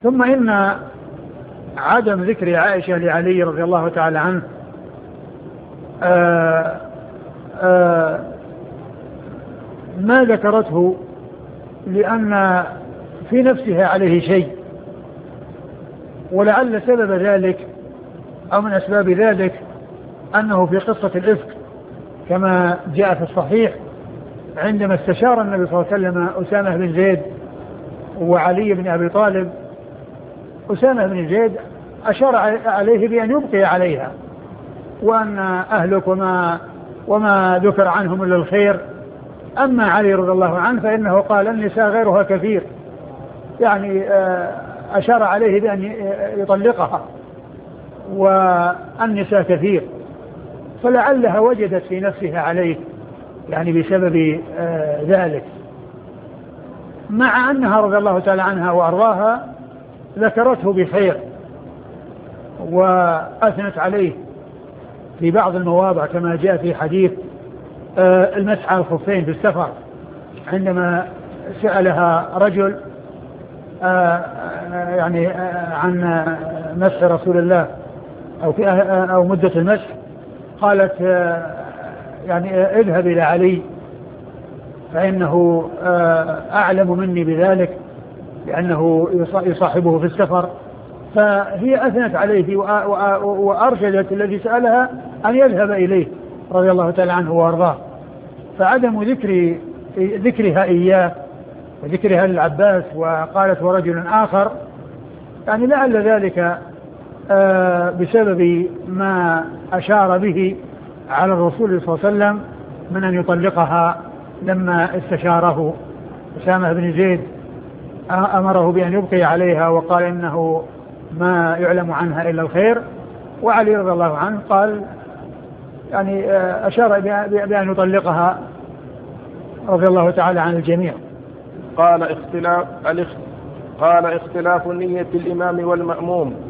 ثم إن عدم ذكر عائشة لعلي رضي الله تعالى عنه ما ذكرته لأن في نفسها عليه شيء، ولعل سبب ذلك أو من أسباب ذلك أنه في قصة الإفك كما جاء في الصحيح عندما استشار النبي صلى الله عليه وسلم أسامة بن زيد وعلي بن أبي طالب، أسامة بن زيد أشار عليه بأن يبقي عليها وأن أهلك وما ذكر عنهم إلا الخير. أما علي رضي الله عنه فإنه قال النساء غيرها كثير، يعني أشار عليه بأن يطلقها والنساء كثير، فلعلها وجدت في نفسها عليه يعني بسبب ذلك، مع أنها رضي الله تعالى عنها وأرضاها ذكرته بخير وأثنت عليه في بعض المواضع كما جاء في حديث المسح على الخفين في السفر عندما سألها رجل يعني عن مسح رسول الله أو مدة المسح، قالت يعني اذهب إلى علي فإنه أعلم مني بذلك لأنه يصاحبه في السفر. فهي أثنت عليه وأرشدت الذي سألها أن يذهب إليه رضي الله تعالى عنه وأرضاه. فعدم ذكرها إياه وذكرها للعباس وقالت ورجل آخر يعني لعل ذلك بسبب ما أشار به على الرسول صلى الله عليه وسلم من أن يطلقها لما استشاره أسامة بن زيد، أمره بأن يبقي عليها وقال إنه ما يعلم عنها إلا الخير، وعلي رضي الله عنه قال يعني أشار بأن يطلقها رضي الله تعالى عن الجميع. قال اختلاف النية الإمام والمأموم.